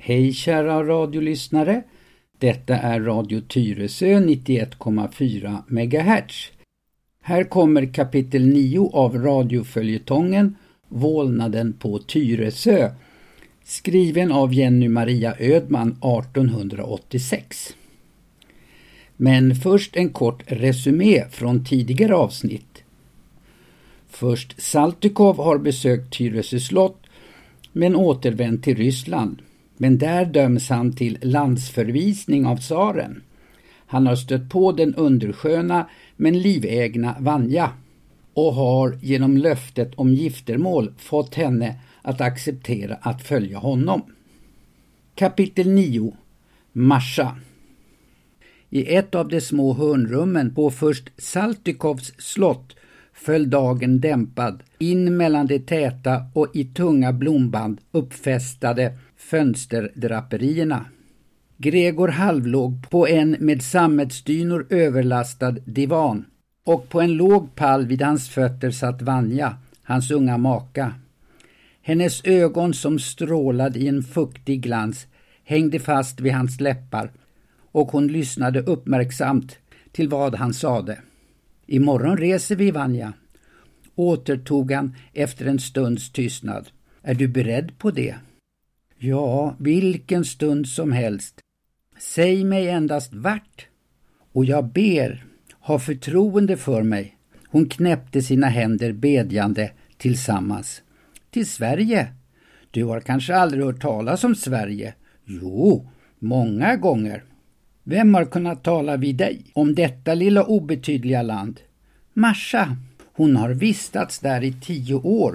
Hej kära radiolyssnare, detta är Radio Tyresö 91,4 MHz. Här kommer kapitel 9 av radioföljetongen Vålnaden på Tyresö, skriven av Jenny Maria Ödman 1886. Men först en kort resumé från tidigare avsnitt. Först Saltykov har besökt Tyresö slott men återvänt till Ryssland. Men där döms han till landsförvisning av tsaren. Han har stött på den undersköna men livägna Vanja och har genom löftet om giftermål fått henne att acceptera att följa honom. Kapitel 9. Masha. I ett av de små hörnrummen på först Saltykovs slott föll dagen dämpad in mellan de täta och i tunga blomband uppfästade fönsterdraperierna. Gregor halvlåg på en med sammetsdynor överlastad divan och på en låg pall vid hans fötter satt Vanja, hans unga maka. Hennes ögon som strålade i en fuktig glans hängde fast vid hans läppar och hon lyssnade uppmärksamt till vad han sade. Imorgon reser vi, Vanja, återtog han efter en stunds tystnad. Är du beredd på det? Ja, vilken stund som helst. Säg mig endast vart. Och jag ber, ha förtroende för mig. Hon knäppte sina händer bedjande tillsammans. Till Sverige? Du har kanske aldrig hört talas om Sverige? Jo, många gånger. Vem har kunnat tala vid dig om detta lilla obetydliga land? Masha, hon har vistats där i 10 år.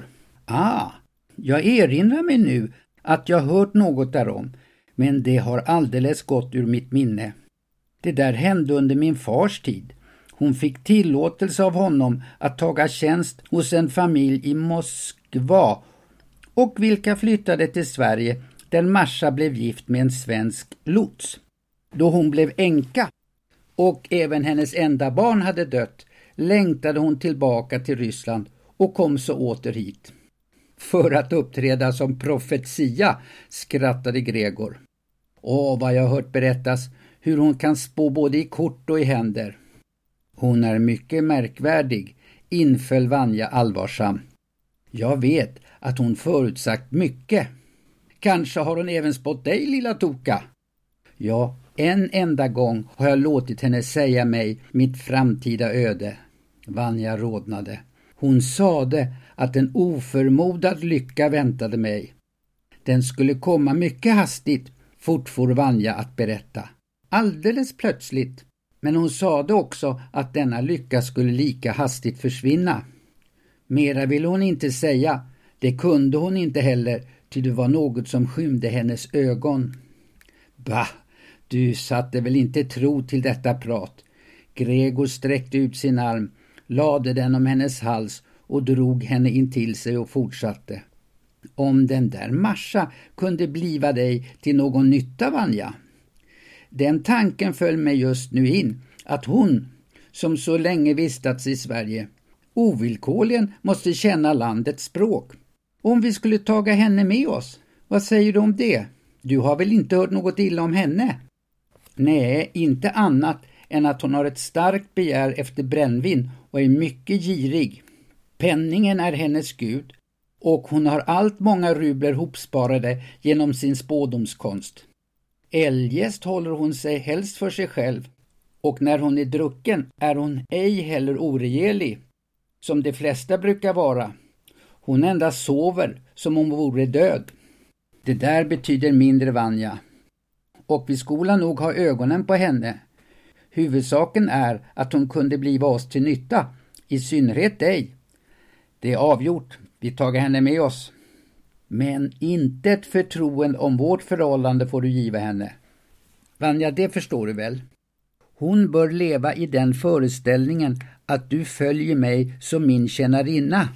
Jag erinrar mig nu att jag hört något därom, men det har alldeles gått ur mitt minne. Det där hände under min fars tid. Hon fick tillåtelse av honom att taga tjänst hos en familj i Moskva och vilka flyttade till Sverige där Masha blev gift med en svensk lots. Då hon blev änka och även hennes enda barn hade dött längtade hon tillbaka till Ryssland och kom så åter hit. För att uppträda som profetia, skrattade Gregor. Vad jag har hört berättas hur hon kan spå både i kort och i händer. Hon är mycket märkvärdig, inföll Vanja allvarsam. Jag vet att hon förutsagt mycket. Kanske har hon även spått dig, lilla toka. Ja, en enda gång har jag låtit henne säga mig mitt framtida öde. Vanja rodnade. Hon sade att en oförmodad lycka väntade mig. Den skulle komma mycket hastigt, fortfor Vanja att berätta. Alldeles plötsligt. Men hon sade också att denna lycka skulle lika hastigt försvinna. Mera ville hon inte säga. Det kunde hon inte heller, ty det var något som skymde hennes ögon. Bah, du satte väl inte tro till detta prat. Gregor sträckte ut sin arm, lade den om hennes hals och drog henne in till sig och fortsatte. Om den där Masha kunde bliva dig till någon nytta, Vanja. Den tanken föll mig just nu in, att hon, som så länge vistats i Sverige, ovillkorligen måste känna landets språk. Om vi skulle taga henne med oss, vad säger du om det? Du har väl inte hört något illa om henne? Nej, inte annat än att hon har ett starkt begär efter brännvin och är mycket girig. Penningen är hennes gud och hon har allt många rubler hopsparade genom sin spådomskonst. Eljest håller hon sig helst för sig själv och när hon är drucken är hon ej heller oregerlig, som de flesta brukar vara. Hon endast sover som om hon vore död. Det där betyder mindre, Vanja. Och vi skola nog ha ögonen på henne. Huvudsaken är att hon kunde bliva oss till nytta, i synnerhet dig. Det är avgjort, vi tager henne med oss. Men inte ett förtroende om vårt förhållande får du giva henne. Vanja, det förstår du väl? Hon bör leva i den föreställningen att du följer mig som min tjänarinna.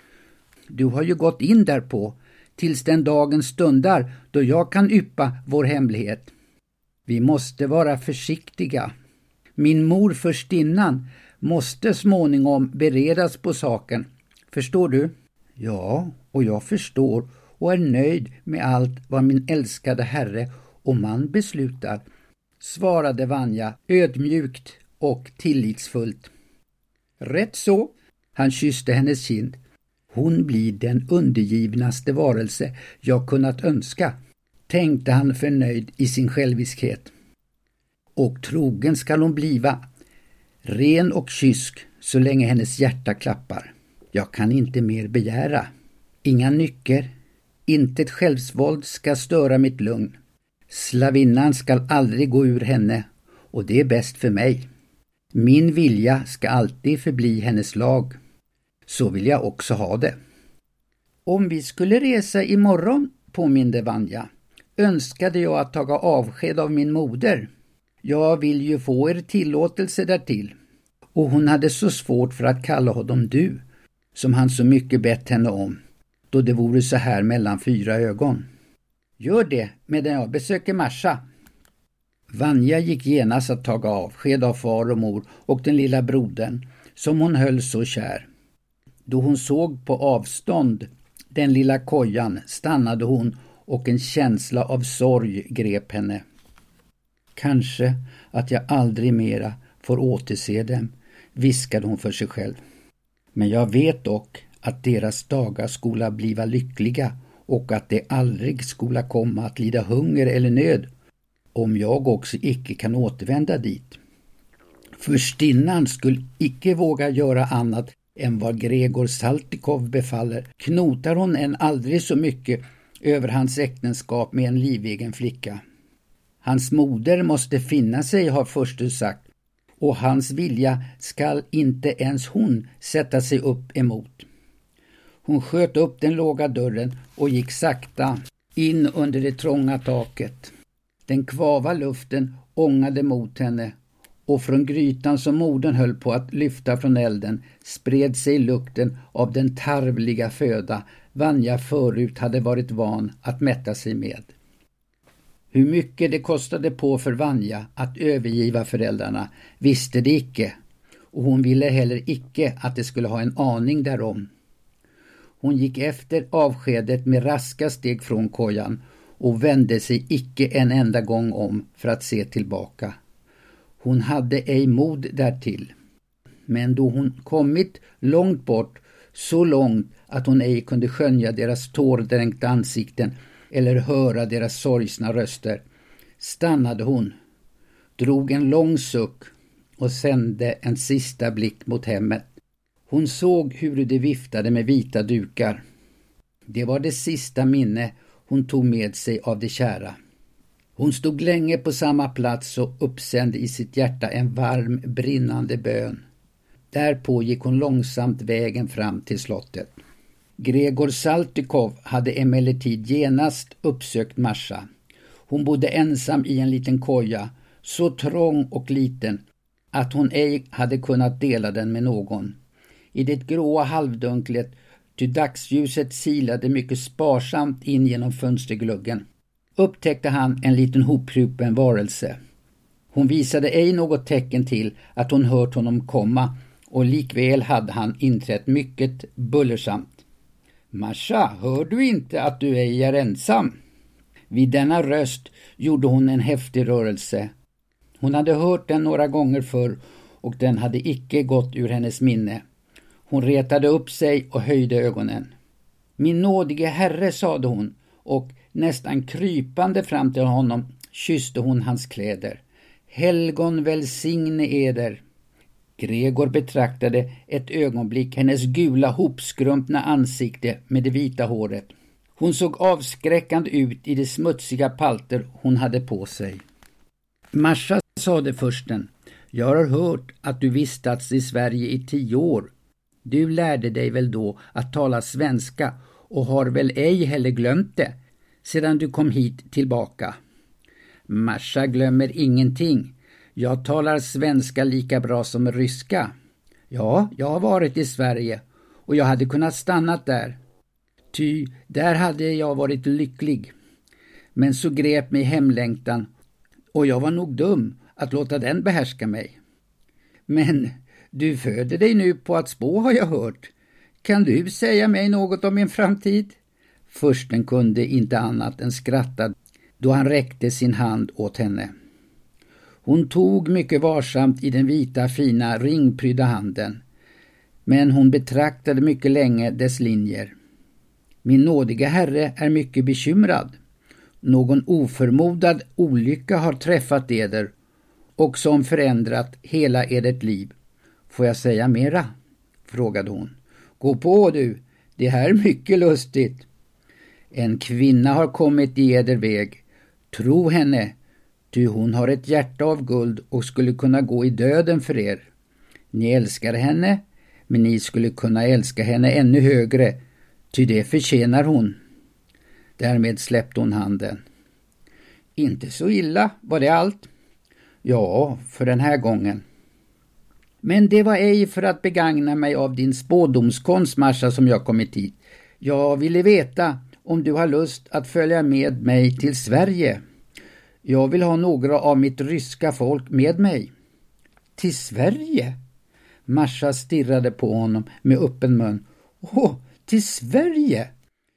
Du har ju gått in därpå, tills den dagen stundar då jag kan yppa vår hemlighet. Vi måste vara försiktiga. Min mor förstinnan måste småningom beredas på saken. Förstår du? Ja, och jag förstår. och är nöjd med allt vad min älskade herre och man beslutar, svarade Vanja ödmjukt och tillitsfullt. Rätt så, han kysste hennes kind. Hon blir den undergivnaste varelse jag kunnat önska, tänkte han förnöjd i sin själviskhet. Och trogen skall hon bliva, ren och kysk så länge hennes hjärta klappar. Jag kan inte mer begära. Inga nycker, inte ett självsvåld ska störa mitt lugn. Slavinnan skall aldrig gå ur henne, och det är bäst för mig. Min vilja ska alltid förbli hennes lag. Så vill jag också ha det. Om vi skulle resa imorgon, påminde Vanja, önskade jag att taga avsked av min moder. Jag vill ju få er tillåtelse därtill. Och hon hade så svårt för att kalla honom du, som han så mycket bett henne om, då det vore så här mellan 4 ögon. Gör det medan jag besöker Masha. Vanja gick genast att taga avsked av far och mor och den lilla brodern, som hon höll så kär. Då hon såg på avstånd den lilla kojan stannade hon och en känsla av sorg grep henne. Kanske att jag aldrig mera får återse dem, viskade hon för sig själv. Men jag vet dock att deras dagar skola bliva lyckliga och att de aldrig skola komma att lida hunger eller nöd, om jag också icke kan återvända dit. Förstinnan skulle icke våga göra annat än vad Gregor Saltykov befaller, knotar hon än aldrig så mycket över hans äktenskap med en livegen flicka. Hans moder måste finna sig, har fursten sagt, och hans vilja skall inte ens hon sätta sig upp emot. Hon sköt upp den låga dörren och gick sakta in under det trånga taket. Den kvava luften ångade mot henne, och från grytan som modern höll på att lyfta från elden spred sig lukten av den tarvliga föda Vanja förut hade varit van att mätta sig med. Hur mycket det kostade på för Vanja att övergiva föräldrarna visste det icke, och hon ville heller icke att det skulle ha en aning därom. Hon gick efter avskedet med raska steg från kojan och vände sig icke en enda gång om för att se tillbaka. Hon hade ej mod därtill. Men då hon kommit långt bort, så långt att hon ej kunde skönja deras tårdränkta ansikten eller höra deras sorgsna röster, stannade hon, drog en lång suck och sände en sista blick mot hemmet. Hon såg hur det viftade med vita dukar. Det var det sista minne hon tog med sig av det kära. Hon stod länge på samma plats och uppsände i sitt hjärta en varm, brinnande bön. Därpå gick hon långsamt vägen fram till slottet. Gregor Saltykov hade emellertid genast uppsökt Masha. Hon bodde ensam i en liten koja, så trång och liten att hon ej hade kunnat dela den med någon. I det gråa halvdunklet, ty dagsljuset silade mycket sparsamt in genom fönstergluggen, upptäckte han en liten hoprupen varelse. Hon visade ej något tecken till att hon hört honom komma, och likväl hade han inträtt mycket bullersamt. Masha, hör du inte att du ej är ensam? Vid denna röst gjorde hon en häftig rörelse. Hon hade hört den några gånger förr, och den hade icke gått ur hennes minne. Hon retade upp sig och höjde ögonen. Min nådige herre, sade hon, och nästan krypande fram till honom kysste hon hans kläder. Helgon välsigne eder. Gregor betraktade ett ögonblick hennes gula hopskrumpna ansikte med det vita håret. Hon såg avskräckande ut i det smutsiga palter hon hade på sig. Masha, sade fursten, jag har hört att du vistats i Sverige i 10 år. Du lärde dig väl då att tala svenska och har väl ej heller glömt det sedan du kom hit tillbaka. Masha glömmer ingenting. Jag talar svenska lika bra som ryska. Ja, jag har varit i Sverige och jag hade kunnat stanna där. Ty där hade jag varit lycklig. Men så grep mig hemlängtan och jag var nog dum att låta den behärska mig. Men du föder dig nu på att spå, har jag hört. Kan du säga mig något om min framtid? Fursten kunde inte annat än skratta då han räckte sin hand åt henne. Hon tog mycket varsamt i den vita fina ringprydda handen, men hon betraktade mycket länge dess linjer. Min nådiga herre är mycket bekymrad. Någon oförmodad olycka har träffat eder och som förändrat hela ert liv. Får jag säga mera? Frågade hon. Gå på du, det här är mycket lustigt. En kvinna har kommit i eder väg. Tro henne, ty hon har ett hjärta av guld och skulle kunna gå i döden för er. Ni älskar henne, men ni skulle kunna älska henne ännu högre, ty det förtjänar hon. Därmed släppte hon handen. Inte så illa, var det allt? Ja, för den här gången. Men det var ej för att begagna mig av din spådomskonst, Masha, som jag kommit hit. Jag ville veta om du har lust att följa med mig till Sverige. Jag vill ha några av mitt ryska folk med mig. Till Sverige? Masha stirrade på honom med öppen mun. Åh, till Sverige?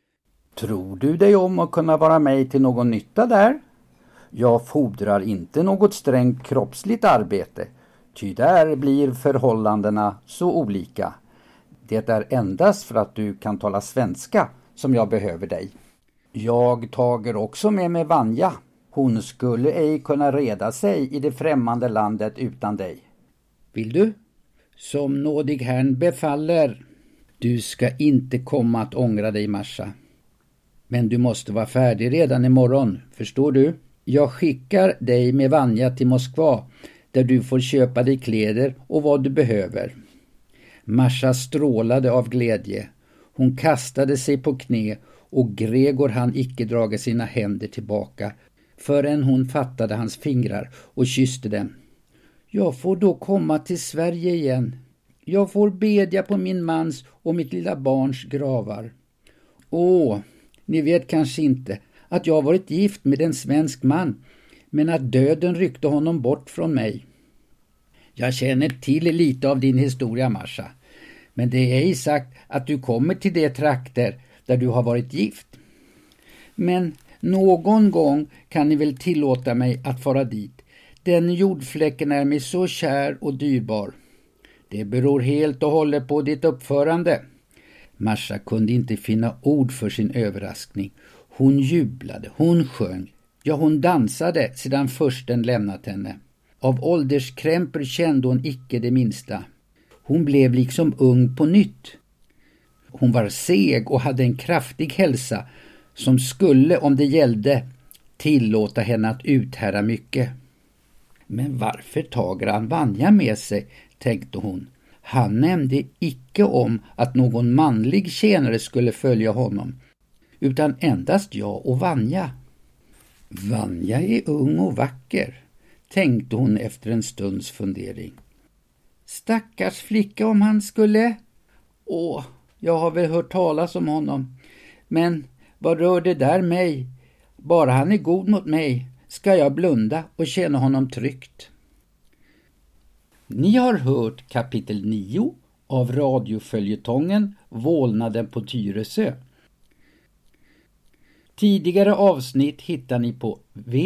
Tror du dig om att kunna vara med till någon nytta där? Jag fordrar inte något strängt kroppsligt arbete, ty där blir förhållandena så olika. Det är endast för att du kan tala svenska som jag behöver dig. Jag tager också med mig Vanja. Hon skulle ej kunna reda sig i det främmande landet utan dig. Vill du? Som nådig herrn befaller. Du ska inte komma att ångra dig, Masha. Men du måste vara färdig redan imorgon, förstår du? Jag skickar dig med Vanja till Moskva, där du får köpa dig kläder och vad du behöver. Masha strålade av glädje. Hon kastade sig på knä och Gregor hann icke draga sina händer tillbaka förrän hon fattade hans fingrar och kysste dem. Jag får då komma till Sverige igen. Jag får bedja på min mans och mitt lilla barns gravar. Ni vet kanske inte att jag varit gift med en svensk man, men att döden ryckte honom bort från mig. Jag känner till lite av din historia, Masha, men det är ej sagt att du kommer till de trakter där du har varit gift. Men någon gång kan ni väl tillåta mig att fara dit. Den jordfläcken är mig så kär och dyrbar. Det beror helt och hållet på ditt uppförande. Masha kunde inte finna ord för sin överraskning. Hon jublade, hon sjöng, ja hon dansade sedan fursten lämnat henne. Av ålderskrämper kände hon icke det minsta. Hon blev liksom ung på nytt. Hon var seg och hade en kraftig hälsa som skulle, om det gällde, tillåta henne att uthärda mycket. Men varför tager han Vanja med sig, tänkte hon. Han nämnde icke om att någon manlig tjänare skulle följa honom, utan endast jag och Vanja. Vanja är ung och vacker, tänkte hon efter en stunds fundering. Stackars flicka om han skulle... jag har väl hört talas om honom. Men vad rör det där mig? Bara han är god mot mig ska jag blunda och känna honom tryggt. Ni har hört kapitel 9 av radioföljetongen Vålnaden på Tyresö. Tidigare avsnitt hittar ni på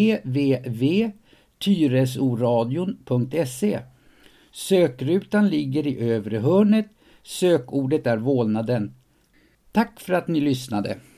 www.tyresoradion.se. Sökrutan ligger i övre hörnet. Sökordet är Vålnaden. Tack för att ni lyssnade.